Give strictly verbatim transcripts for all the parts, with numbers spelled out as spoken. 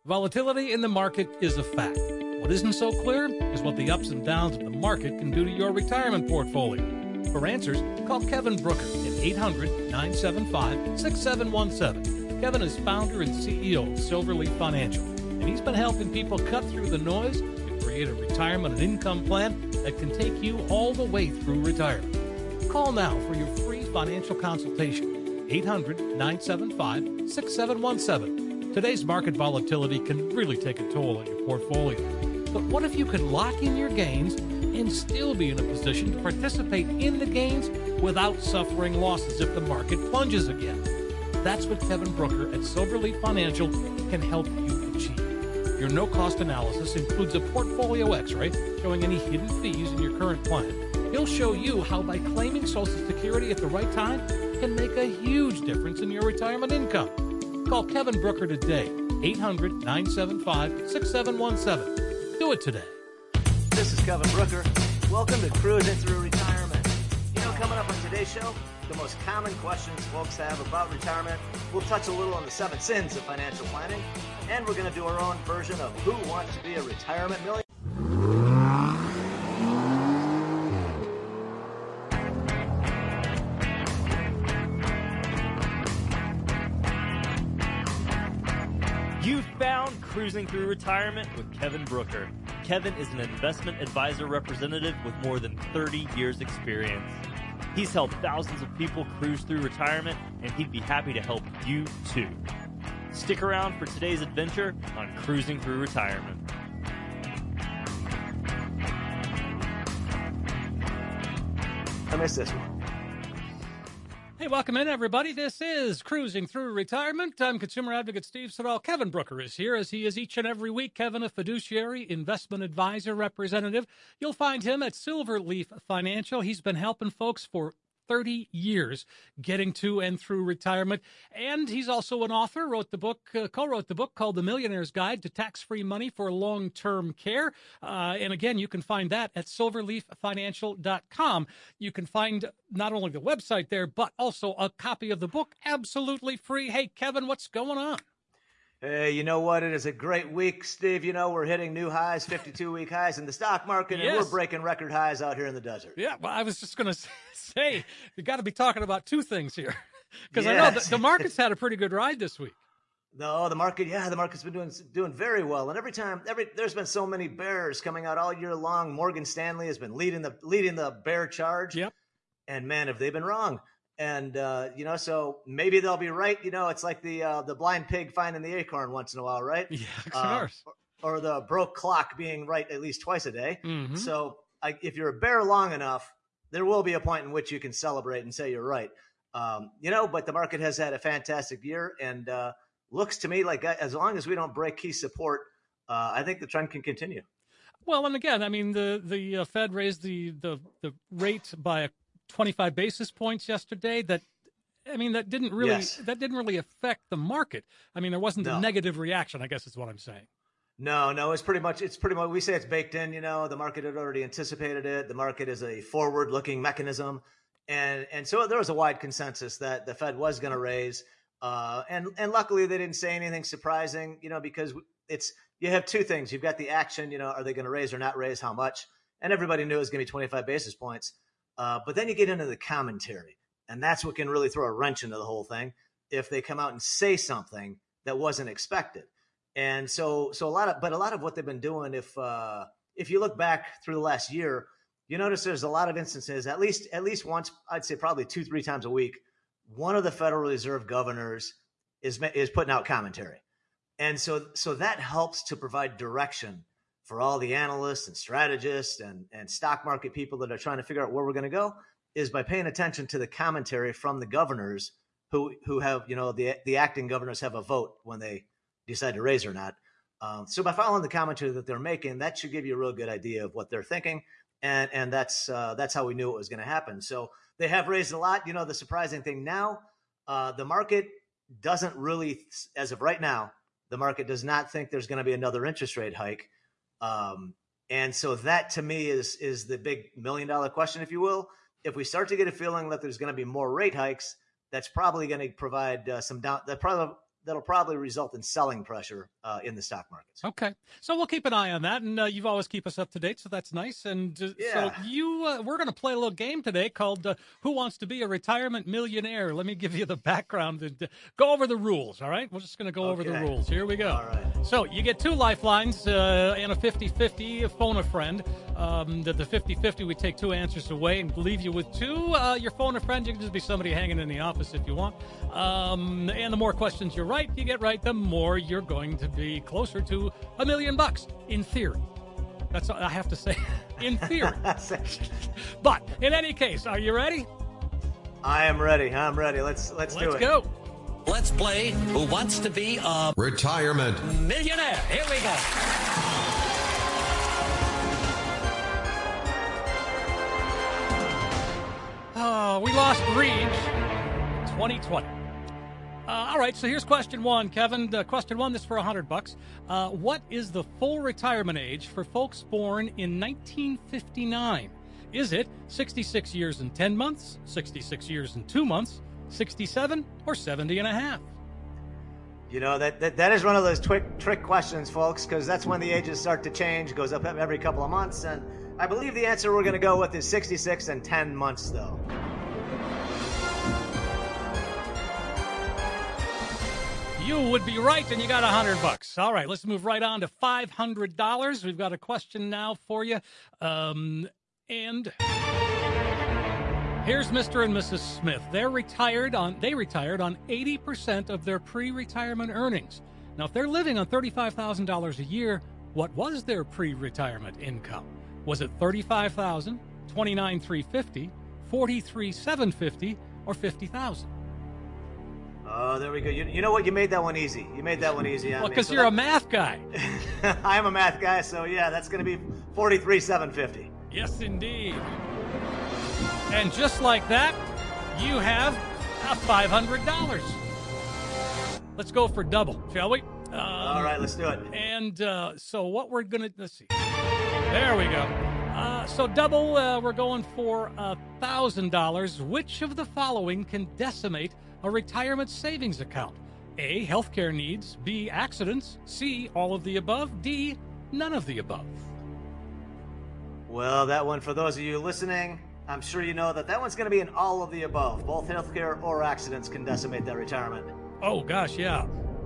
Volatility in the market is a fact. What isn't so clear is what the ups and downs of the market can do to your retirement portfolio. For answers, call Kevin Brooker at eight hundred, nine seven five, six seven one seven. Kevin is founder and C E O of Silverleaf Financial, and he's been helping people cut through the noise to create a retirement and income plan that can take you all the way through retirement. Call now for your free financial consultation, eight hundred, nine seven five, six seven one seven. Today's market volatility can really take a toll on your portfolio. But what if you could lock in your gains and still be in a position to participate in the gains without suffering losses if the market plunges again? That's what Kevin Brooker at Silverleaf Financial can help you achieve. Your no-cost analysis includes a portfolio x-ray showing any hidden fees in your current plan. He'll show you how by claiming Social Security at the right time can make a huge difference in your retirement income. Call Kevin Brooker today, eight hundred, nine seven five, six seven one seven. Do it today. This is Kevin Brooker. Welcome to Cruising Through Retirement. You know, coming up on today's show, the most common questions folks have about retirement. We'll touch a little on the seven sins of financial planning, and we're going to do our own version of Who Wants to Be a Retirement Millionaire? You found Cruising Through Retirement with Kevin Brooker. Kevin is an investment advisor representative with more than thirty years experience. He's helped thousands of people cruise through retirement, and he'd be happy to help you too. Stick around for today's adventure on Cruising Through Retirement. I missed this one. Hey, welcome in, everybody. This is Cruising Through Retirement. I'm consumer advocate Steve Siddall. Kevin Brooker is here, as he is each and every week. Kevin, a fiduciary investment advisor representative. You'll find him at Silverleaf Financial. He's been helping folks for thirty years getting to and through retirement. And he's also an author, wrote the book, uh, co-wrote the book called The Millionaire's Guide to Tax-Free Money for Long-Term Care. Uh, and again, you can find that at silverleaf financial dot com. You can find not only the website there, but also a copy of the book absolutely free. Hey, Kevin, what's going on? Hey, you know what? It is a great week, Steve. You know, we're hitting new highs, fifty-two week highs in the stock market, Yes. and we're breaking record highs out here in the desert. Yeah, well, I was just going to say, you got to be talking about two things here. Because I know Yes. that the market's had a pretty good ride this week. No, the market, yeah, the market's been doing doing very well. And every time, every there's been so many bears coming out all year long. Morgan Stanley has been leading the leading the bear charge. Yep. And man, have they been wrong. And, uh, you know, so maybe they'll be right. You know, it's like the uh, the blind pig finding the acorn once in a while, right? Yeah, of Uh, course. or, or the broke clock being right at least twice a day. Mhm. So I, if you're a bear long enough, there will be a point in which you can celebrate and say you're right. Um, you know, but the market has had a fantastic year, and uh, looks to me like as long as we don't break key support, uh, I think the trend can continue. Well, and again, I mean, the the uh, Fed raised the, the the rate by twenty-five basis points yesterday. That, I mean, that didn't really Yes. that didn't really affect the market. I mean, there wasn't a No. negative reaction, I guess is what I'm saying. No, no, it's pretty much, it's pretty much, we say it's baked in, you know, the market had already anticipated it. The market is a forward looking mechanism. And, and so there was a wide consensus that the Fed was going to raise. Uh, and, and luckily they didn't say anything surprising, you know, because it's, you have two things. You've got the action, you know, are they going to raise or not raise, how much? And everybody knew it was going to be twenty-five basis points. Uh, but then you get into the commentary, and that's what can really throw a wrench into the whole thing if they come out and say something that wasn't expected. And so, so a lot of, but a lot of what they've been doing, if uh, if you look back through the last year, you notice there's a lot of instances, at least at least once, I'd say probably two, three times a week, one of the Federal Reserve governors is is putting out commentary, and so so that helps to provide direction for all the analysts and strategists and and stock market people that are trying to figure out where we're going to go, is by paying attention to the commentary from the governors who who have, you know, the the acting governors have a vote when they decide to raise or not. Um, so by following the commentary that they're making, that should give you a real good idea of what they're thinking. And, and that's, uh, that's how we knew it was going to happen. So they have raised a lot. You know, the surprising thing now, uh, the market doesn't really, as of right now, the market does not think there's going to be another interest rate hike. Um, and so that to me is, is the big million dollar question, if you will. If we start to get a feeling that there's going to be more rate hikes, that's probably going to provide uh, some down, that probably, that'll probably result in selling pressure uh, in the stock markets. Okay, so we'll keep an eye on that, and uh, you've always keep us up to date, so that's nice. And uh, Yeah. so you, uh, we're going to play a little game today called uh, "Who Wants to Be a Retirement Millionaire?" Let me give you the background and uh, go over the rules. All right, we're just going to go over the Okay. rules. Here we go. All right. So you get two lifelines uh, and a fifty-fifty phone a friend. Um, the, the fifty-fifty, we take two answers away and leave you with two. Uh, your phone a friend, you can just be somebody hanging in the office if you want. Um, and the more questions you're right, you get right, the more you're going to be closer to a million bucks, in theory. That's all I have to say, in theory. But in any case, are you ready? I am ready. I'm ready. Let's let's, Let's do it. go. Let's play Who Wants to Be a Retirement Millionaire. Here we go. Oh, we lost Reed. twenty twenty. Uh, all right, so here's question one, Kevin. Uh, question one, this is for a hundred bucks. Uh, what is the full retirement age for folks born in nineteen fifty-nine? Is it sixty-six years and ten months, sixty-six years and two months, sixty-seven, or seventy and a half? You know, that, that, that is one of those trick, trick questions, folks, because that's when the ages start to change, goes up every couple of months. And I believe the answer we're going to go with is sixty-six and ten months, though. You would be right, and you got a hundred bucks. All right, let's move right on to five hundred dollars. We've got a question now for you. Um, and here's Mister and Missus Smith. They're retired on, they retired on eighty percent of their pre-retirement earnings. Now, if they're living on thirty-five thousand dollars a year, what was their pre-retirement income? Was it thirty-five thousand dollars, twenty-nine thousand three hundred fifty dollars, forty-three thousand seven hundred fifty dollars, or fifty thousand dollars? Oh, there we go. You, you know what? You made that one easy. You made that one easy on Well, me. because So you're that- a math guy. I am a math guy, so yeah, that's going to be forty-three thousand seven hundred fifty. Yes, indeed. And just like that, you have a five hundred dollars. Let's go for double, shall we? Um, All right, let's do it. And uh, so what we're going to, let's see. There we go. Uh, so double, uh, we're going for one thousand dollars. Which of the following can decimate a retirement savings account? A, healthcare needs. B, accidents. C, all of the above. D, none of the above. Well, that one, for those of you listening, I'm sure you know that that one's going to be in all of the above. Both healthcare or accidents can decimate that retirement. Oh, gosh, yeah.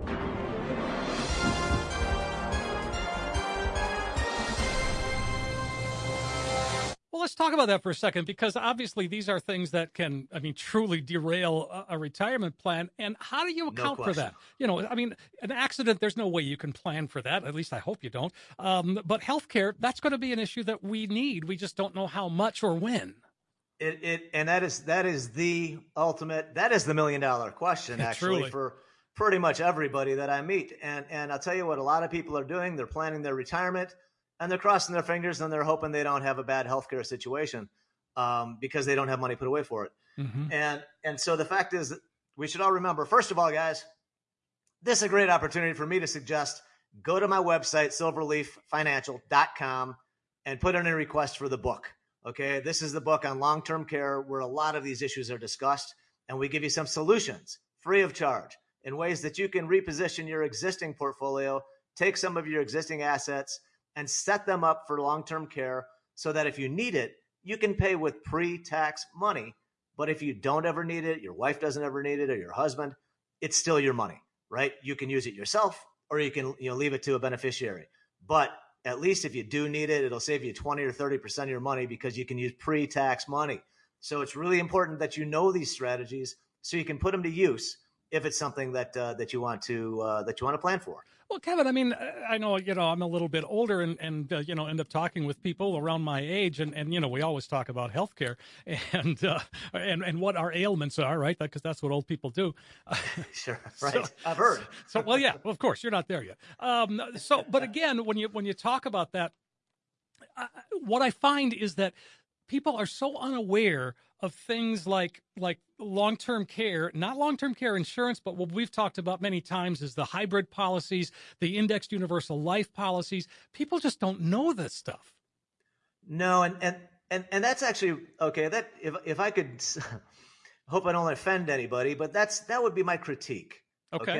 Well, let's talk about that for a second, because obviously these are things that can, I mean, truly derail a, a retirement plan. And how do you account for question. that? You know, I mean, an accident, there's no way you can plan for that. At least I hope you don't. Um, but healthcare, that's going to be an issue that we need. We just don't know how much or when. It, it and that is that is the ultimate, that is the million dollar question, Yeah, actually, truly. for pretty much everybody that I meet. And and I'll tell you what a lot of people are doing. They're planning their retirement, and they're crossing their fingers, and they're hoping they don't have a bad healthcare situation um, because they don't have money put away for it. Mm-hmm. And and so the fact is that we should all remember, first of all, guys, this is a great opportunity for me to suggest go to my website, silverleaf financial dot com, and put in a request for the book. Okay, this is the book on long-term care where a lot of these issues are discussed, and we give you some solutions free of charge in ways that you can reposition your existing portfolio, take some of your existing assets, and set them up for long-term care so that if you need it, you can pay with pre-tax money. But if you don't ever need it, your wife doesn't ever need it, or your husband, it's still your money, right? You can use it yourself, or you can, you know, leave it to a beneficiary. But at least if you do need it, it'll save you twenty or thirty percent of your money because you can use pre-tax money. So it's really important that you know these strategies so you can put them to use if it's something that uh, that you want to uh, that you want to plan for. Well, Kevin, I mean, I know, you know, I'm a little bit older and, and uh, you know, end up talking with people around my age. And, and you know, we always talk about healthcare and, uh, and, and what our ailments are, right? Because that's what old people do. Sure. Right. So, I've heard. So, well, yeah, of course, you're not there yet. Um, so, but again, when you, when you talk about that, uh, what I find is that people are so unaware of things like like long-term care, not long-term care insurance, but what we've talked about many times is the hybrid policies, the indexed universal life policies. People just don't know this stuff. No, and and and and that's actually okay. That if if I could, hope I don't offend anybody, but that's that would be my critique. Okay. Okay.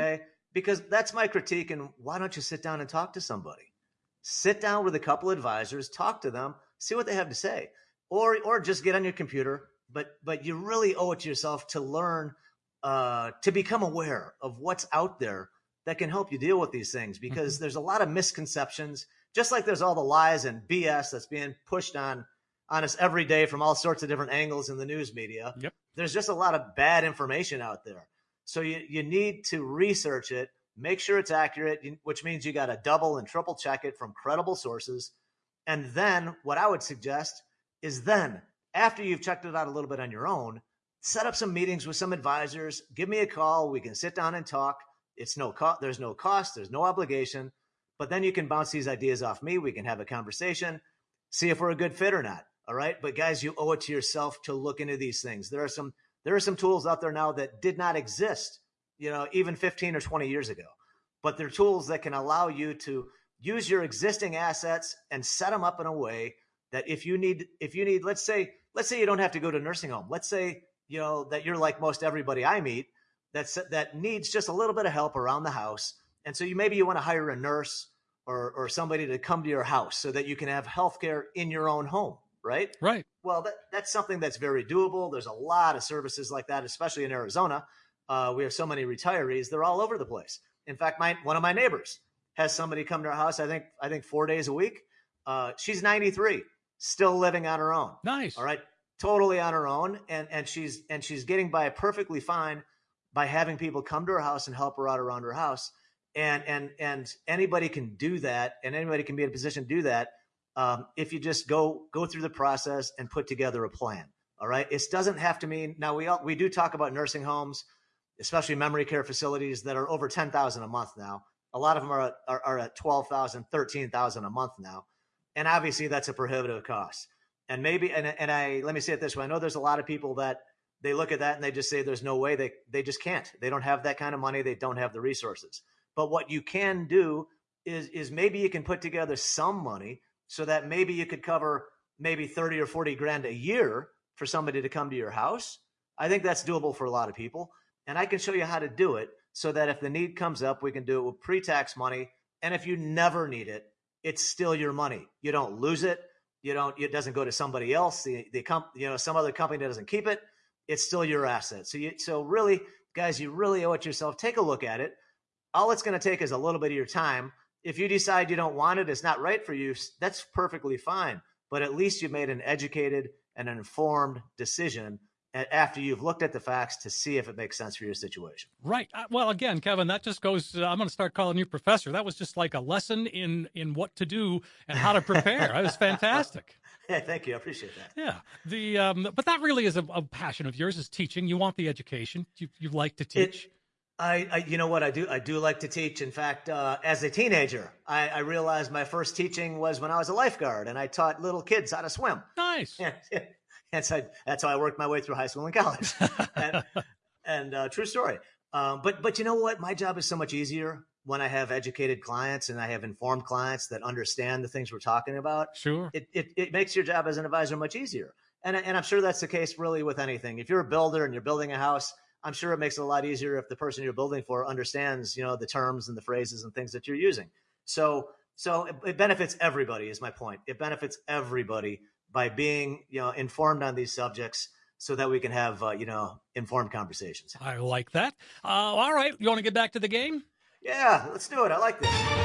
because that's my critique. And why don't you sit down and talk to somebody? Sit down with a couple advisors, talk to them, see what they have to say, or or just get on your computer. But but you really owe it to yourself to learn, uh, to become aware of what's out there that can help you deal with these things, because mm-hmm. there's a lot of misconceptions, just like there's all the lies and B S that's being pushed on, on us every day from all sorts of different angles in the news media. Yep. There's just a lot of bad information out there. So you, you need to research it, make sure it's accurate, which means you got to double and triple check it from credible sources. And then what I would suggest is then, after you've checked it out a little bit on your own, set up some meetings with some advisors, give me a call. We can sit down and talk. It's no cost. There's no cost. There's no obligation, but then you can bounce these ideas off me. We can have a conversation, see if we're a good fit or not. All right. But guys, you owe it to yourself to look into these things. There are some, there are some tools out there now that did not exist, you know, even fifteen or twenty years ago, but they're tools that can allow you to use your existing assets and set them up in a way that if you need, if you need, let's say, let's say you don't have to go to a nursing home. Let's say, you know, that you're like most everybody I meet that's, that needs just a little bit of help around the house. And so you, maybe you want to hire a nurse or, or somebody to come to your house so that you can have healthcare in your own home. Right. Right. Well, that, that's something that's very doable. There's a lot of services like that, especially in Arizona. Uh, we have so many retirees. They're all over the place. In fact, my, one of my neighbors has somebody come to our house. I think, I think four days a week. Uh, she's ninety-three, still living on her own. Nice. All right. Totally on her own. And, and she's, and she's getting by perfectly fine by having people come to her house and help her out around her house. And, and, and anybody can do that. And anybody can be in a position to do that. Um, if you just go, go through the process and put together a plan. All right. It doesn't have to mean, now we, all, we do talk about nursing homes, especially memory care facilities that are over ten thousand a month now. A lot of them are, are, are at twelve thousand, thirteen thousand a month now. And obviously that's a prohibitive cost. And maybe, and, and I, let me say it this way. I know there's a lot of people that they look at that and they just say, there's no way they, they just can't, they don't have that kind of money. They don't have the resources, but what you can do is, is maybe you can put together some money so that maybe you could cover maybe thirty or forty grand a year for somebody to come to your house. I think that's doable for a lot of people. And I can show you how to do it so that if the need comes up, we can do it with pre-tax money. And if you never need it, it's still your money. You don't lose it. You don't, it doesn't go to somebody else. The, the comp, you know, some other company that doesn't keep it. It's still your asset. So you, so really, guys, you really owe it yourself. Take a look at it. All it's going to take is a little bit of your time. If you decide you don't want it, it's not right for you, that's perfectly fine. But at least you've made an educated and an informed decision after you've looked at the facts to see if it makes sense for your situation. Right. Uh, well, again, Kevin, that just goes, uh, I'm going to start calling you professor. That was just like a lesson in, in what to do and how to prepare. That was fantastic. Yeah, thank you. I appreciate that. Yeah. The, um, but that really is a, a passion of yours, is teaching. You want the education. You, you like to teach. It, I, I, you know what I do? I do like to teach. In fact, uh, as a teenager, I, I realized my first teaching was when I was a lifeguard, and I taught little kids how to swim. Nice. Yeah, yeah. That's how, that's how I worked my way through high school and college. and and uh, true story. Um, but but you know what? My job is so much easier when I have educated clients and I have informed clients that understand the things we're talking about. Sure. It it, it makes your job as an advisor much easier. And and I'm sure that's the case really with anything. If you're a builder and you're building a house, I'm sure it makes it a lot easier if the person you're building for understands, you know, the terms and the phrases and things that you're using. So so it, it benefits everybody is my point. It benefits everybody by being, you know, informed on these subjects so that we can have, uh, you know, informed conversations. I like that. Uh, all right. You want to get back to the game? Yeah, let's do it. I like this.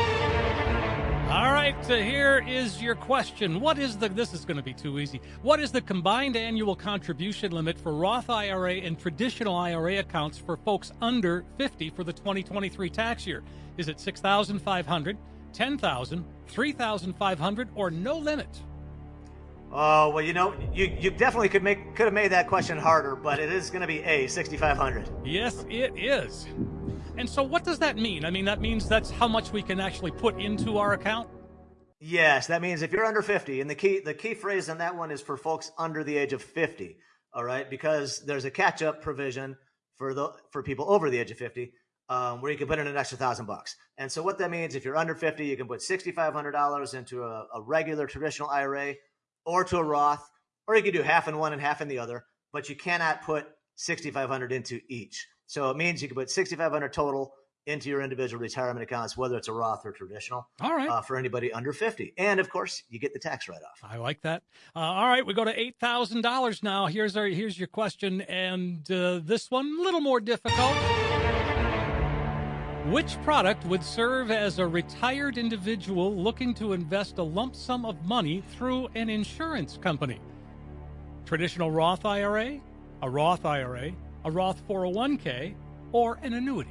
All right. So here is your question. What is the, this is going to be too easy. What is the combined annual contribution limit for Roth I R A and traditional I R A accounts for folks under fifty for the twenty twenty-three tax year? Is it six thousand five hundred dollars, ten thousand dollars, three thousand five hundred dollars, or no limit? Oh, well, you know, you, you definitely could make could have made that question harder, but it is going to be A, sixty-five hundred. Yes, it is. And so what does that mean? I mean, that means that's how much we can actually put into our account? Yes, that means if you're under fifty, and the key the key phrase on that one is for folks under the age of fifty, all right? Because there's a catch-up provision for the for people over the age of fifty, um, where you can put in an extra thousand bucks. And so what that means, if you're under fifty, you can put sixty-five hundred dollars into a, a regular traditional I R A, or to a Roth, or you could do half in one and half in the other, but you cannot put sixty-five hundred into each. So it means you can put sixty-five hundred total into your individual retirement accounts, whether it's a Roth or traditional. All right. Uh, for anybody under fifty. And of course, you get the tax write-off. I like that. Uh, all right, we go to eight thousand dollars now. Here's our here's your question, and uh, this one a little more difficult. Which product would serve as a retired individual looking to invest a lump sum of money through an insurance company? Traditional Roth I R A, a Roth I R A, a Roth four oh one k, or an annuity?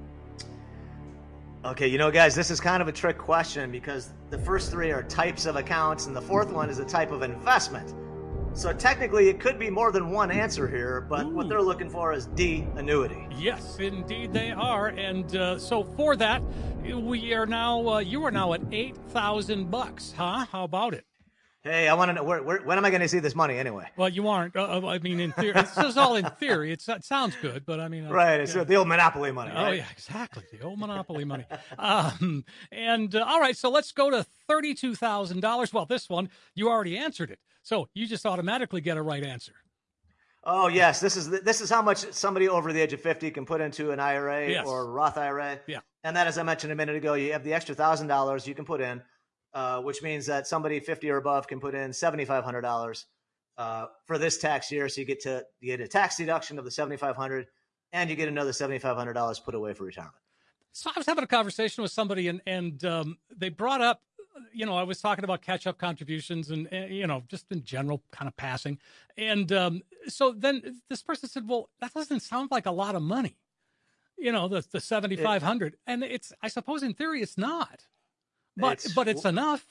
Okay, you know, guys, this is kind of a trick question because the first three are types of accounts and the fourth one is a type of investment. So technically it could be more than one answer here, but Ooh. What they're looking for is D, annuity. Yes, indeed they are. And uh, so for that, we are now, uh, you are now at eight thousand bucks, huh? How about it? Hey, I want to know, where, where, when am I going to see this money anyway? Well, you aren't. Uh, I mean, in theory, it's just all in theory. It's, it sounds good, but I mean, uh, right. It's yeah. the old Monopoly money. Oh right? yeah, exactly. The old Monopoly money. Um, and uh, all right, so let's go to thirty-two thousand dollars. Well, this one you already answered it, so you just automatically get a right answer. Oh yes, this is this is how much somebody over the age of fifty can put into an I R A Yes. or Roth I R A. Yeah. And then, as I mentioned a minute ago, you have the extra thousand dollars you can put in. Uh, which means that somebody fifty or above can put in seven thousand five hundred dollars uh, for this tax year. So you get to you get a tax deduction of the seven thousand five hundred dollars and you get another seven thousand five hundred dollars put away for retirement. So I was having a conversation with somebody, and and um, they brought up, you know, I was talking about catch-up contributions and, and, you know, just in general kind of passing. And um, so then this person said, well, that doesn't sound like a lot of money, you know, the, the seven thousand five hundred dollars. And it's, I suppose in theory it's not. But It's- but it's enough.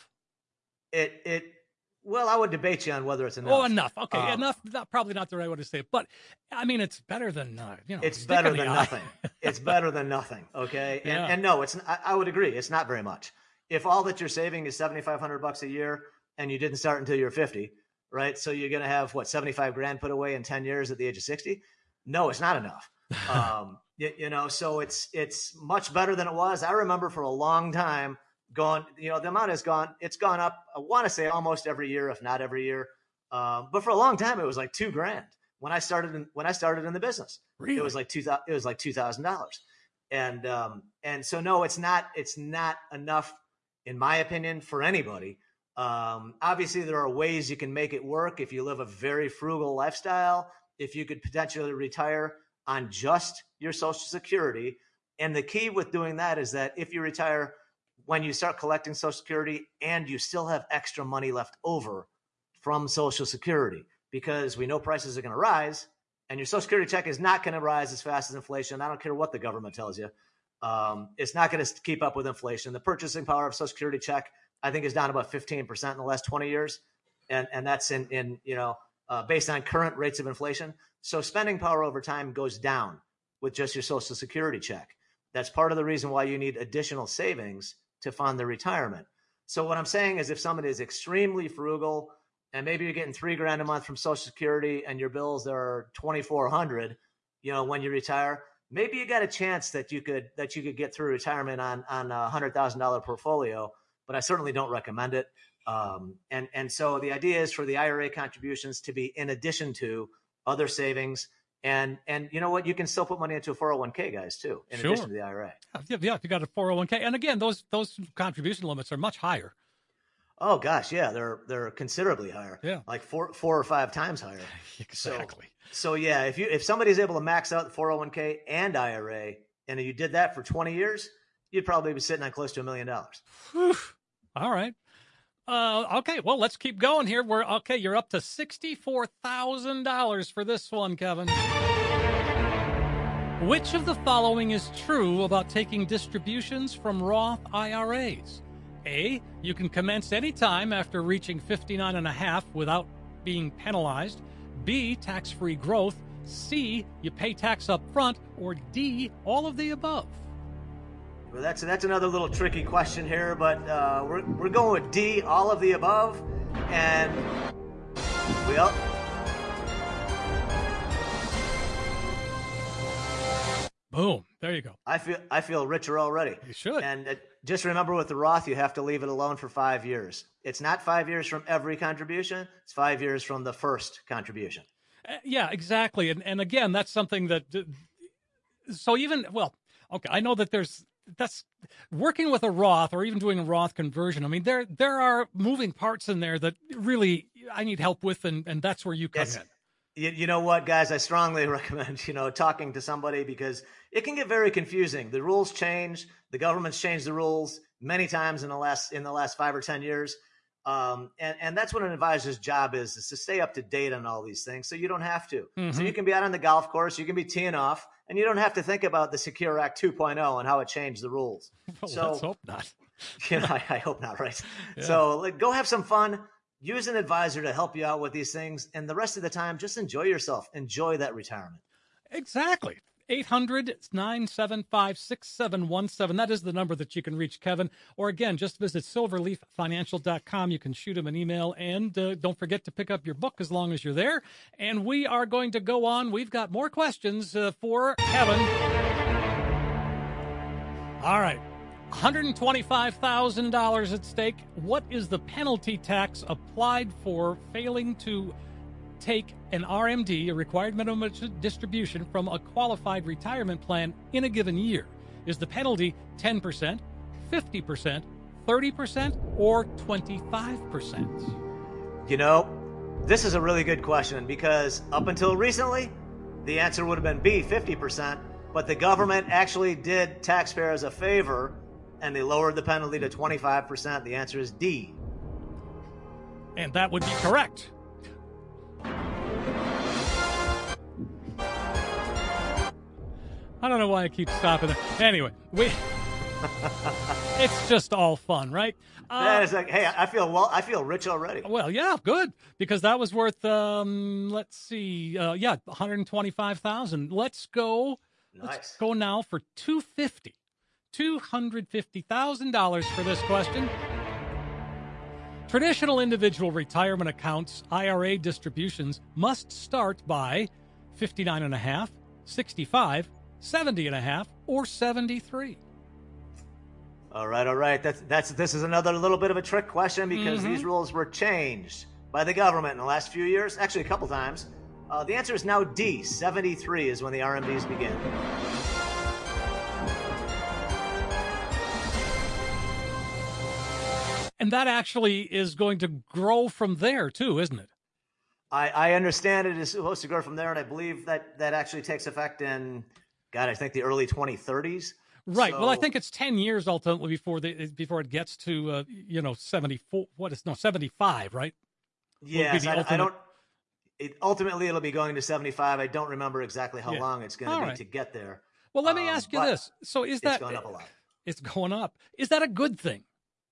It it well, I would debate you on whether it's enough. Oh, enough. Okay, Um, enough. Not, probably not the right way to say it, but I mean, it's better than uh, you know. It's stick better in the than eye. nothing. It's better than nothing. Okay, and, Yeah. and no, it's I, I would agree. It's not very much. If all that you're saving is seven thousand five hundred bucks a year, and you didn't start until you're fifty, right? So you're going to have what seventy-five grand put away in ten years at the age of sixty. No, it's not enough. um, you, you know, so it's it's much better than it was. I remember for a long time. Gone, you know, the amount has gone, it's gone up, I want to say almost every year, if not every year. Um, but for a long time, it was like two grand when I started in, when I started in the business. Really? It was like two thousand, it was like two thousand dollars. And, um, and so no, it's not, it's not enough in my opinion for anybody. Um, obviously there are ways you can make it work. If you live a very frugal lifestyle, if you could potentially retire on just your Social Security. And the key with doing that is that if you retire when you start collecting Social Security and you still have extra money left over from Social Security, because we know prices are going to rise and your Social Security check is not going to rise as fast as inflation. I don't care what the government tells you. Um, it's not going to keep up with inflation. The purchasing power of Social Security check, I think, is down about fifteen percent in the last twenty years. And, and that's in, in, you know, uh, based on current rates of inflation. So spending power over time goes down with just your Social Security check. That's part of the reason why you need additional savings to fund the retirement. So what I'm saying is if somebody is extremely frugal and maybe you're getting three grand a month from Social Security and your bills are twenty-four hundred, you know, when you retire, maybe you got a chance that you could, that you could get through retirement on, on a hundred thousand dollar portfolio, but I certainly don't recommend it. Um, and, and so the idea is for the I R A contributions to be in addition to other savings. And, and you know what? You can still put money into a four oh one k, guys, too, in Sure. addition to the I R A. Yeah, yeah, if you got a four oh one k. And again, those those contribution limits are much higher. Oh gosh, yeah, they're they're considerably higher. Yeah. Like four four or five times higher. Exactly. So, so yeah, if you if somebody's able to max out the four oh one k and I R A, and you did that for twenty years, you'd probably be sitting on close to a million dollars. Whew. All right. Uh, okay, well, let's keep going here. We're okay. You're up to sixty-four thousand dollars for this one, Kevin. Which of the following is true about taking distributions from Roth I R As? A, you can commence any time after reaching fifty-nine and a half without being penalized. B, tax-free growth. C, you pay tax up front. Or D, all of the above. Well, that's that's another little tricky question here, but uh, we're we're going with D, all of the above, and we all. Boom. There you go. I feel I feel richer already. You should. And uh, just remember, with the Roth, you have to leave it alone for five years. It's not five years from every contribution; it's five years from the first contribution. Uh, yeah, exactly. And and again, that's something that. Uh, so even well. Okay, I know that there's that's working with a Roth or even doing a Roth conversion. I mean, there there are moving parts in there that really I need help with, and, and that's where you come Yes. in. You, you know what, guys? I strongly recommend, you know, talking to somebody because it can get very confusing. The rules change. The government's changed the rules many times in the last in the last five or ten years. Um, and, and that's what an advisor's job is, is to stay up to date on all these things so you don't have to. Mm-hmm. So you can be out on the golf course, you can be teeing off, and you don't have to think about the Secure Act two point oh and how it changed the rules. Well, so, let's hope not. You know, I, I hope not, right? Yeah. So like, go have some fun. Use an advisor to help you out with these things. And the rest of the time, just enjoy yourself. Enjoy that retirement. Exactly. eight hundred, nine seven five, six seven one seven. That is the number that you can reach Kevin. Or again, just visit silverleaf financial dot com. You can shoot him an email. And uh, don't forget to pick up your book as long as you're there. And we are going to go on. We've got more questions uh, for Kevin. All right. one hundred twenty-five thousand dollars at stake. What is the penalty tax applied for failing to take an R M D, a required minimum distribution, from a qualified retirement plan in a given year? Is the penalty ten percent, fifty percent, thirty percent, or twenty-five percent? You know, this is a really good question because up until recently, the answer would have been B, fifty percent. But the government actually did taxpayers a favor and they lowered the penalty to twenty-five percent. The answer is D. And that would be correct. I don't know why I keep stopping there. Anyway, we it's just all fun, right? Uh, that is like, hey, I feel well. I feel rich already. Well, yeah, good, because that was worth. Um, let's see, uh, yeah, one hundred twenty-five thousand. Let's go. Nice. Let's go now for two fifty. two hundred fifty thousand dollars for this question. Traditional individual retirement accounts, I R A distributions, must start by fifty-nine and a half, sixty-five, seventy and a half, or seventy-three. All right, all right. That's that's this is another little bit of a trick question because Mm-hmm. these rules were changed by the government in the last few years, actually a couple times. Uh, the answer is now D. seventy-three is when the R M Ds begin. And that actually is going to grow from there too, isn't it? I, I understand it is supposed to grow from there, and I believe that that actually takes effect in, God, I think the early twenty thirties. Right. So, well, I think it's ten years ultimately before the before it gets to uh, you know seventy-four. What is no seventy-five? Right. yes, I, I ultimate- don't. It, ultimately, it'll be going to seventy-five. I don't remember exactly how Yeah. long it's going All to be right. to get there. Well, let me Um, ask you but this. So is It's that going up a lot. It's going up. Is that a good thing?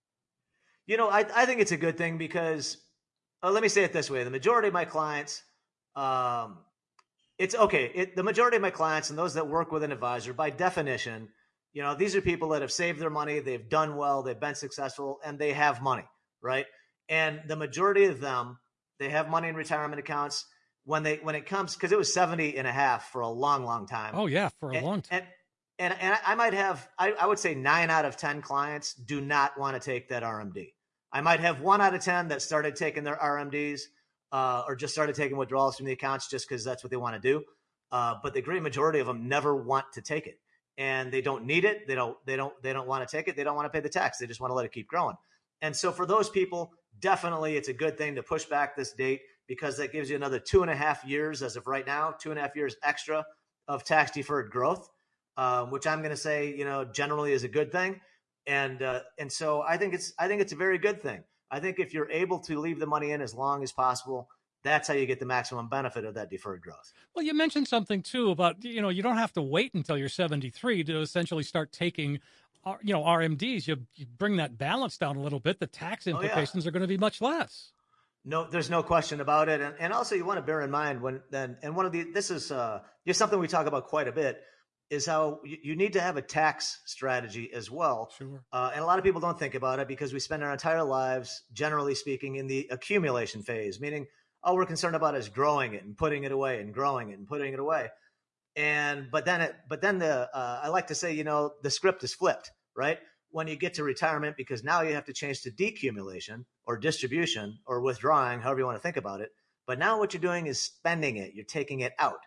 You know, I, I think it's a good thing because, uh, let me say it this way. The majority of my clients, um, it's okay. It, the majority of my clients and those that work with an advisor, by definition, you know, these are people that have saved their money, they've done well, they've been successful, and they have money, right? And the majority of them, they have money in retirement accounts when they when it comes, because it was seventy and a half for a long, long time. Oh yeah, for a and, long time. And, and, and I might have, I, I would say nine out of ten clients do not want to take that R M D. I might have one out of ten that started taking their R M Ds uh, or just started taking withdrawals from the accounts just because that's what they want to do. Uh, but the great majority of them never want to take it, and they don't need it. They don't. They don't. They don't want to take it. They don't want to pay the tax. They just want to let it keep growing. And so for those people, definitely it's a good thing to push back this date because that gives you another two and a half years as of right now, two and a half years extra of tax deferred growth, uh, which I'm going to say, you know, generally is a good thing. And uh, and so I think it's I think it's a very good thing. I think if you're able to leave the money in as long as possible, that's how you get the maximum benefit of that deferred growth. Well, you mentioned something too about, you know, you don't have to wait until you're seventy-three to essentially start taking, uh, you know, R M Ds. You, you bring that balance down a little bit. The tax implications are going to be much less. No, there's no question about it. And, and also you want to bear in mind when then, and one of the, this is uh, just something we talk about quite a bit, is how you, you need to have a tax strategy as well. Sure. Uh, and a lot of people don't think about it because we spend our entire lives, generally speaking, in the accumulation phase, meaning all we're concerned about is growing it and putting it away and growing it and putting it away. And, but then, it, but then the, uh, I like to say, you know, the script is flipped, right? When you get to retirement, because now you have to change to decumulation or distribution or withdrawing, however you want to think about it. But now what you're doing is spending it. You're taking it out.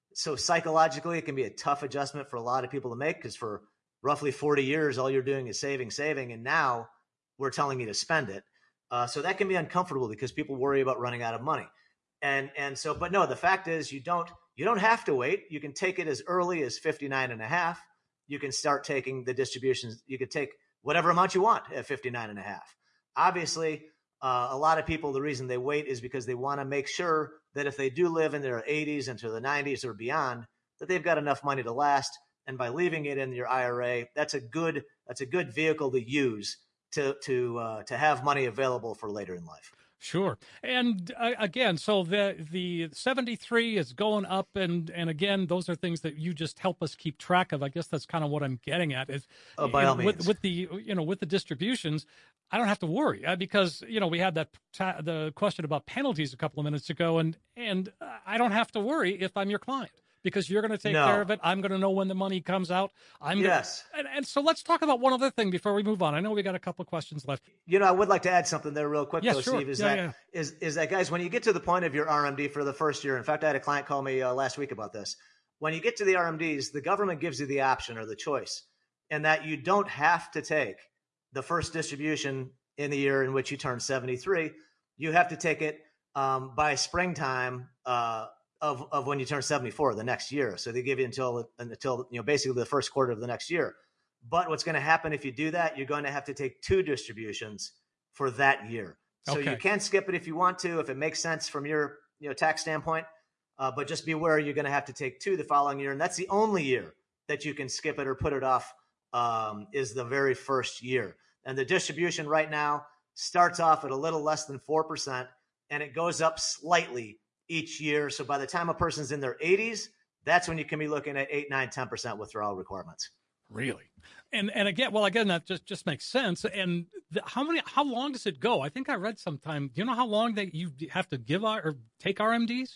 so psychologically, it can be a tough adjustment for a lot of people to make because for roughly forty years, all you're doing is saving, saving, and now we're telling you to spend it. Uh, so that can be uncomfortable because people worry about running out of money. And and so, but no, the fact is you don't you don't have to wait. You can take it as early as fifty-nine and a half. You can start taking the distributions. You could take whatever amount you want at fifty-nine and a half. Obviously, uh, a lot of people, the reason they wait is because they want to make sure that if they do live in their eighties into the nineties or beyond, that they've got enough money to last. And by leaving it in your I R A, that's a good that's a good vehicle to use to to uh, to have money available for later in life. Sure. And uh, again, so the the seventy-three is going up, and and again, those are things that you just help us keep track of. I guess that's kind of what I'm getting at. Is oh, by all know, means. With, with the you know with the distributions, I don't have to worry uh, because you know we had that ta- the question about penalties a couple of minutes ago, and and I don't have to worry if I'm your client. Because you're going to take no. care of it. I'm going to know when the money comes out. I'm yes. Gonna, and, and so let's talk about one other thing before we move on. I know we got a couple of questions left. You know, I would like to add something there real quick, yeah, though, sure. Steve, is yeah, that yeah. is is that, guys, when you get to the point of your R M D for the first year, in fact, I had a client call me uh, last week about this. When you get to the R M Ds, the government gives you the option or the choice, and that you don't have to take the first distribution in the year in which you turn seventy-three. You have to take it um, by springtime uh Of, of when you turn seventy-four the next year. So they give you until until you know basically the first quarter of the next year. But what's going to happen if you do that, you're going to have to take two distributions for that year. So okay. you can skip it if you want to, if it makes sense from your you know tax standpoint. Uh, but just be aware you're going to have to take two the following year, and that's the only year that you can skip it or put it off. Um, is the very first year, and the distribution right now starts off at a little less than four percent, and it goes up slightly each year. So by the time a person's in their eighties, that's when you can be looking at eight, nine, ten percent withdrawal requirements. Really? And and again, well, again, that just, just makes sense. And the, how many, how long does it go? I think I read sometime, do you know how long that you have to give or take R M Ds?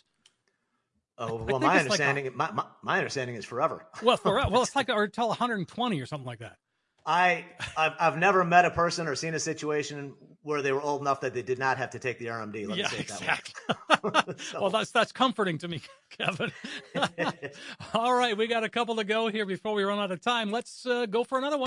Oh, well, my understanding, like a, my, my, my understanding is forever. Well, for, well, it's like, or until one hundred twenty or something like that. I, I've, I've never met a person or seen a situation where they were old enough that they did not have to take the R M D. Let yeah, me say it exactly. that way. so. Well, that's that's comforting to me, Kevin. All right, we got a couple to go here before we run out of time. Let's uh, go for another one.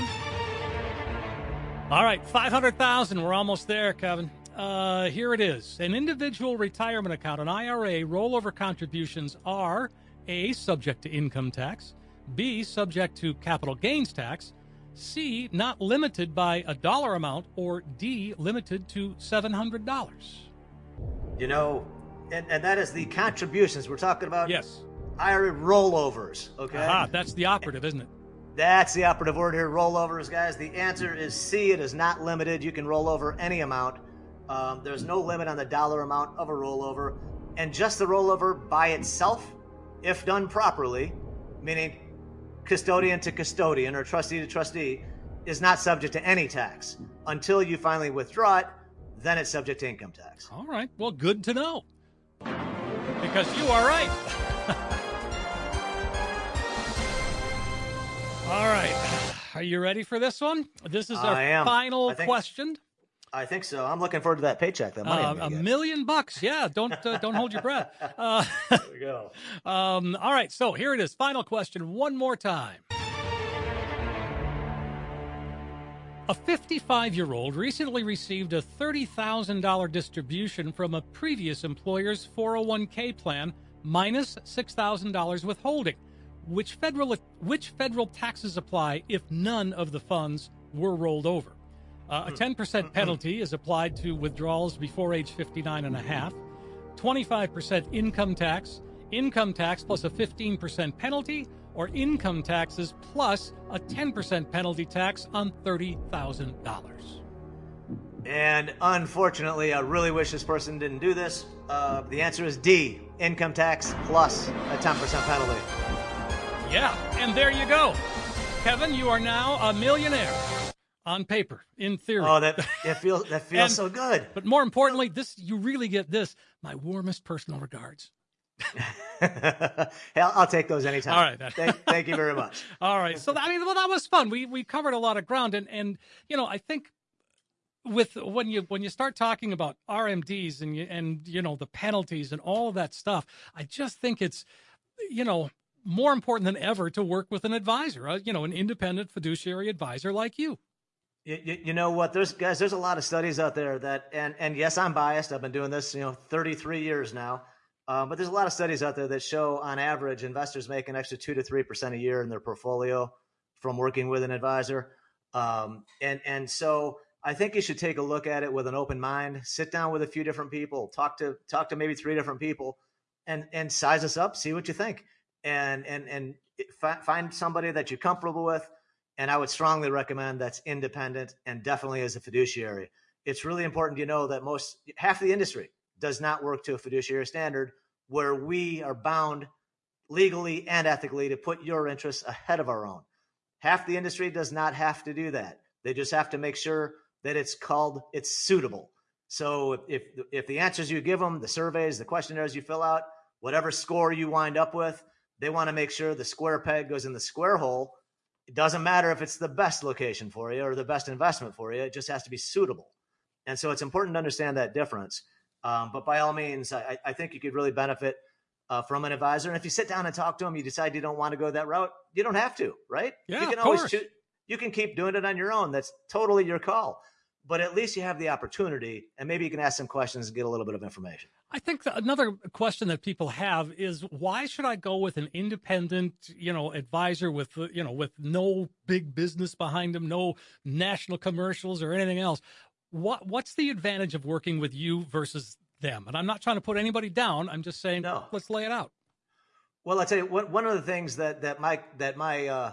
All right, five hundred thousand. We're almost there, Kevin. Uh, here it is. An individual retirement account, an I R A, rollover contributions are A, subject to income tax, B, subject to capital gains tax, C, not limited by a dollar amount, or D, limited to seven hundred dollars. You know, and, and that is the contributions. We're talking about yes. I R A rollovers, okay? Aha, that's the operative, isn't it? That's the operative word here, rollovers, guys. The answer is C. It is not limited. You can roll over any amount. Um, there's no limit on the dollar amount of a rollover. And just the rollover by itself, if done properly, meaning custodian to custodian or trustee to trustee, is not subject to any tax. Until you finally withdraw it, then it's subject to income tax. All right. Well, good to know. Because you are right. All right. Are you ready for this one? This is our I am. final I think, question. I think so. I'm looking forward to that paycheck. That money. Uh, a get. million bucks. Yeah. Don't uh, don't hold your breath. Uh, there we go. Um, all right. So here it is. Final question. One more time. A fifty-five-year-old recently received a thirty thousand dollars distribution from a previous employer's four oh one k plan minus six thousand dollars withholding. Which federal which federal taxes apply if none of the funds were rolled over? Uh, a ten percent penalty is applied to withdrawals before age fifty-nine and a half. twenty-five percent income tax, income tax plus a fifteen percent penalty, or income taxes plus a ten percent penalty tax on thirty thousand dollars. And unfortunately, I really wish this person didn't do this. Uh, the answer is D, income tax plus a ten percent penalty. Yeah, and there you go. Kevin, you are now a millionaire. On paper, in theory. Oh, that, that feels that feels and, so good. But more importantly, this you really get this. My warmest personal regards. Hell, I'll take those anytime. All right. thank, thank you very much. All right. So, I mean, well, that was fun. We we covered a lot of ground. And, and you know, I think with when you when you start talking about R M Ds and, you, and you know, the penalties and all of that stuff, I just think it's, you know, more important than ever to work with an advisor, uh, you know, an independent fiduciary advisor like you. You, you, you know what? There's guys. There's a lot of studies out there that, and and yes, I'm biased. I've been doing this, you know, thirty-three years now. Uh, but there's a lot of studies out there that show, on average, investors make an extra two to three percent a year in their portfolio from working with an advisor. Um, and and so I think you should take a look at it with an open mind. Sit down with a few different people. Talk to talk to maybe three different people, and and size us up. See what you think, and and and fi- find somebody that you're comfortable with. And I would strongly recommend that's independent and definitely as a fiduciary. It's really important, you know, that most half the industry does not work to a fiduciary standard where we are bound legally and ethically to put your interests ahead of our own. Half the industry does not have to do that. They just have to make sure that it's called, it's suitable. So if if the answers you give them, the surveys, the questionnaires you fill out, whatever score you wind up with, they want to make sure the square peg goes in the square hole. It doesn't matter if it's the best location for you or the best investment for you. It just has to be suitable. And so it's important to understand that difference. Um, but by all means, I, I think you could really benefit uh, from an advisor. And if you sit down and talk to them, you decide you don't want to go that route, you don't have to, right? Yeah, you can of always course. choose, you can keep doing it on your own. That's totally your call. But at least you have the opportunity, and maybe you can ask some questions and get a little bit of information. I think that another question that people have is, why should I go with an independent, you know, advisor with, you know, with no big business behind them, no national commercials or anything else? What What's the advantage of working with you versus them? And I'm not trying to put anybody down. I'm just saying, No. Let's lay it out. Well, I'll tell you, one one of the things that that my that my uh,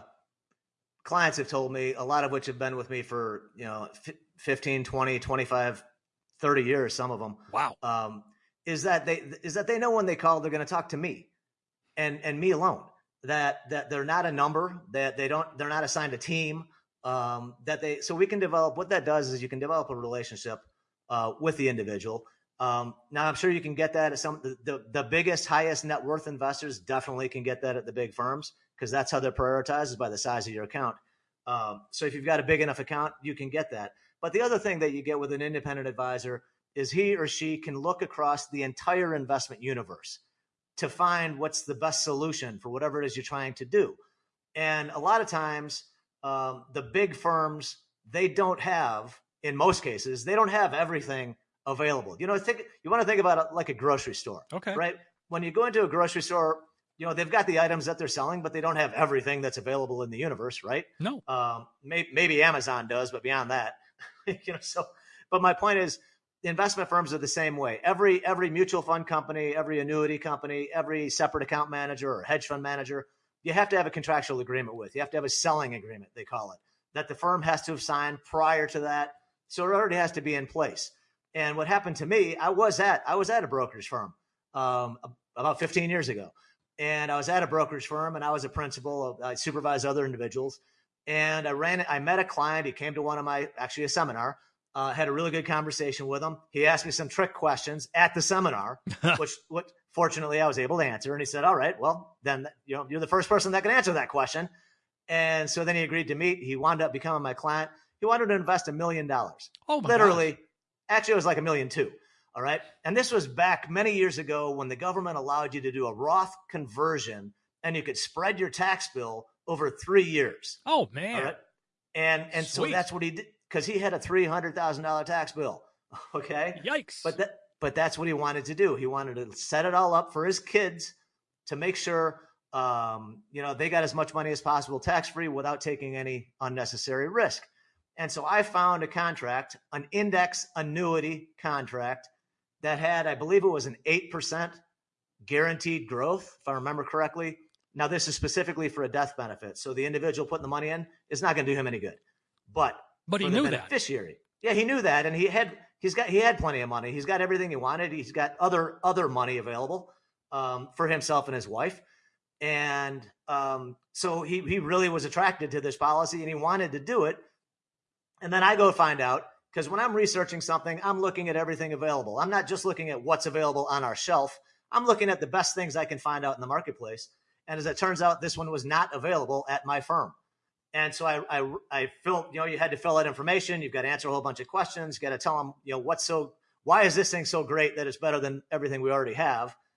clients have told me, a lot of which have been with me for, you know, fifteen, twenty, twenty-five, thirty years, some of them. Wow. Um, is that they is that they know when they call, they're going to talk to me and and me alone, that that they're not a number, that they don't they're not assigned a team, um, that they so we can develop. What that does is you can develop a relationship uh, with the individual. Um, now I'm sure you can get that at some the, the the biggest, highest net worth investors definitely can get that at the big firms, because that's how they're prioritized, is by the size of your account. Um, so if you've got a big enough account, you can get that. But the other thing that you get with an independent advisor is he or she can look across the entire investment universe to find what's the best solution for whatever it is you're trying to do. And a lot of times, um, the big firms, they don't have, in most cases, they don't have everything available. You know, think you want to think about it like a grocery store, Okay. right? When you go into a grocery store, you know, they've got the items that they're selling, but they don't have everything that's available in the universe, right? No. Um, maybe, maybe Amazon does, but beyond that, you know, so, but my point is, investment firms are the same way. Every, every mutual fund company, every annuity company, every separate account manager or hedge fund manager, you have to have a contractual agreement with. You have to have a selling agreement, they call it, that the firm has to have signed prior to that. So it already has to be in place. And what happened to me, I was at, I was at a brokerage firm um, about fifteen years ago. And I was at a brokerage firm and I was a principal. I supervised other individuals. And I ran, I met a client. He came to one of my, actually a seminar, uh, had a really good conversation with him. He asked me some trick questions at the seminar, which, which fortunately I was able to answer. And he said, all right, well, then, you know, you're the first person that can answer that question. And so then he agreed to meet. He wound up becoming my client. He wanted to invest a million dollars. Oh my Literally. gosh. Actually, it was like a million two. All right. And this was back many years ago when the government allowed you to do a Roth conversion and you could spread your tax bill over three years. Oh, man. All right. And, and so Sweet. that's what he did, because he had a three hundred thousand dollars tax bill. Okay. Yikes. But that, but that's what he wanted to do. He wanted to set it all up for his kids to make sure, um, you know, they got as much money as possible tax-free without taking any unnecessary risk. And so I found a contract, an index annuity contract that had, I believe it was an eight percent guaranteed growth, if I remember correctly. Now, this is specifically for a death benefit. So the individual putting the money in is not going to do him any good. But, But he for the knew that. beneficiary, yeah, he knew that. And he had, he's got, he had plenty of money. He's got everything he wanted. He's got other, other money available um, for himself and his wife. And um, so he, he really was attracted to this policy and he wanted to do it. And then I go find out, because when I'm researching something, I'm looking at everything available. I'm not just looking at what's available on our shelf. I'm looking at the best things I can find out in the marketplace. And as it turns out, this one was not available at my firm. And so I, I, I filled, you know, you had to fill out information. You've got to answer a whole bunch of questions. You got to tell them, you know, what's so, why is this thing so great that it's better than everything we already have?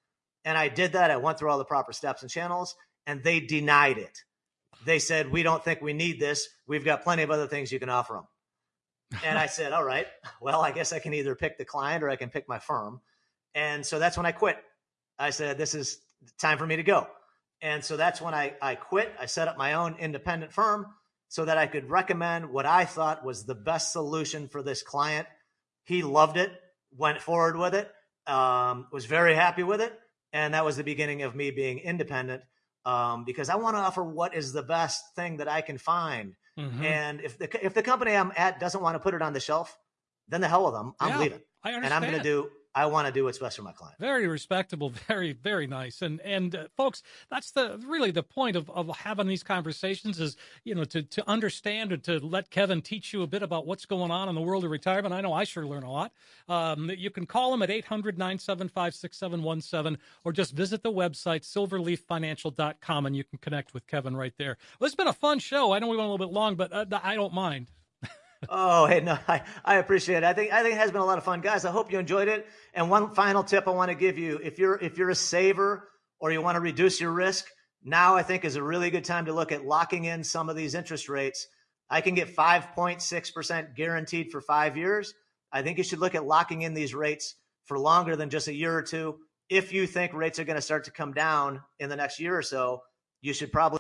And I did that. I went through all the proper steps and channels, and they denied it. They said, we don't think we need this. We've got plenty of other things you can offer them. And I said, all right, well, I guess I can either pick the client or I can pick my firm. And so that's when I quit. I said, this is time for me to go. And so that's when I, I quit. I set up my own independent firm so that I could recommend what I thought was the best solution for this client. He loved it, went forward with it, um, was very happy with it. And that was the beginning of me being independent, um, because I want to offer what is the best thing that I can find. Mm-hmm. And if the if the company I'm at doesn't want to put it on the shelf, then the hell with them. I'm yeah, leaving. I understand. And I'm going to do I want to do what's best for my client. Very respectable, very, very nice. And, and uh, folks, that's the really the point of, of having these conversations is, you know, to, to understand and to let Kevin teach you a bit about what's going on in the world of retirement. I know I sure learn a lot. Um, you can call him at eight hundred, nine seven five, six seven one seven or just visit the website, silverleaf financial dot com, and you can connect with Kevin right there. Well, it's been a fun show. I know we went a little bit long, but uh, I don't mind. Oh, hey, no, I, I appreciate it. I think I think it has been a lot of fun, guys. I hope you enjoyed it. And one final tip I want to give you: if you're if you're a saver or you want to reduce your risk, now I think is a really good time to look at locking in some of these interest rates. I can get five point six percent guaranteed for five years. I think you should look at locking in these rates for longer than just a year or two. If you think rates are going to start to come down in the next year or so, you should probably.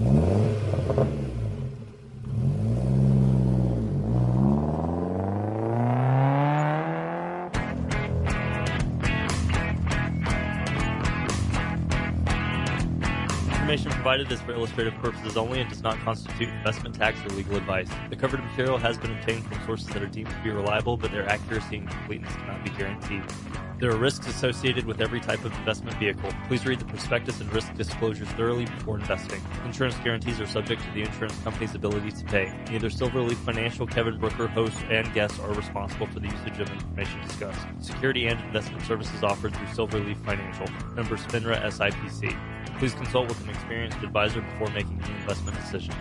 Information provided is for illustrative purposes only and does not constitute investment, tax, or legal advice. The covered material has been obtained from sources that are deemed to be reliable, but their accuracy and completeness cannot be guaranteed. There are risks associated with every type of investment vehicle. Please read the prospectus and risk disclosures thoroughly before investing. Insurance guarantees are subject to the insurance company's ability to pay. Neither Silverleaf Financial, Kevin Brooker, hosts, and guests are responsible for the usage of information discussed. Security and investment services offered through Silverleaf Financial. Member SPINRA S I P C. Please consult with an experienced advisor before making any investment decisions.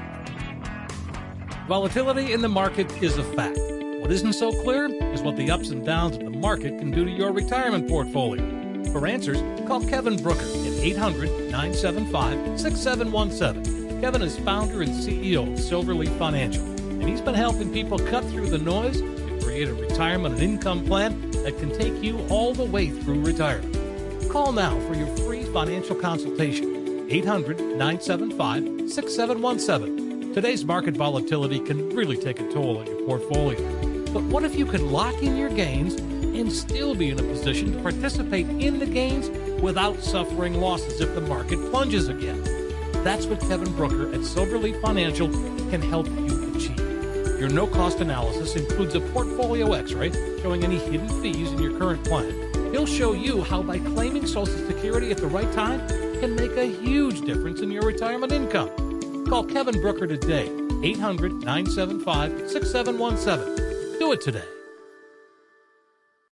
Volatility in the market is a fact. What isn't so clear is what the ups and downs of the market can do to your retirement portfolio. For answers, call Kevin Brooker at eight hundred, nine seven five, six seven one seven. Kevin is founder and C E O of Silverleaf Financial, and he's been helping people cut through the noise to create a retirement and income plan that can take you all the way through retirement. Call now for your free financial consultation, eight hundred, nine seven five, six seven one seven. Today's market volatility can really take a toll on your portfolio. But what if you could lock in your gains and still be in a position to participate in the gains without suffering losses if the market plunges again? That's what Kevin Brooker at Silverleaf Financial can help you achieve. Your no-cost analysis includes a portfolio x-ray showing any hidden fees in your current plan. He'll show you how by claiming Social Security at the right time can make a huge difference in your retirement income. Call Kevin Brooker today, eight hundred, nine seven five, six seven one seven. Do it today.